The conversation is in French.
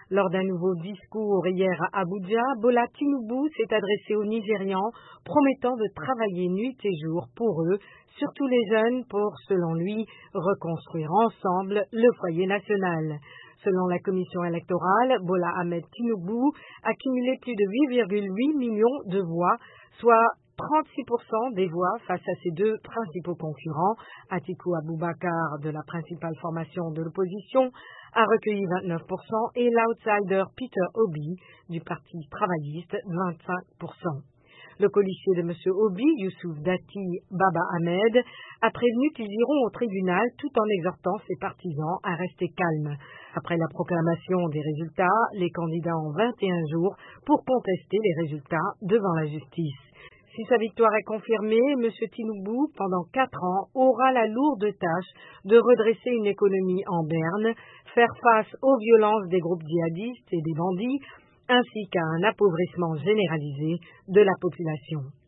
Lors d'un nouveau discours hier à Abuja, Bola Tinubu s'est adressé aux Nigérians, promettant de travailler nuit et jour pour eux, surtout les jeunes, pour, selon lui, reconstruire ensemble le foyer national. Selon la commission électorale, Bola Ahmed Tinubu a cumulé plus de 8,8 millions de voix, soit 36% des voix face à ses deux principaux concurrents. Atiku Abubakar, de la principale formation de l'opposition, a recueilli 29% et l'outsider Peter Obi, du Parti travailliste, 25%. Le colistier de M. Obi, Youssouf Dati Baba Ahmed, a prévenu qu'ils iront au tribunal tout en exhortant ses partisans à rester calmes. Après la proclamation des résultats, les candidats ont 21 jours pour contester les résultats devant la justice. Si sa victoire est confirmée, M. Tinubu, pendant 4 ans, aura la lourde tâche de redresser une économie en berne, faire face aux violences des groupes djihadistes et des bandits, ainsi qu'à un appauvrissement généralisé de la population.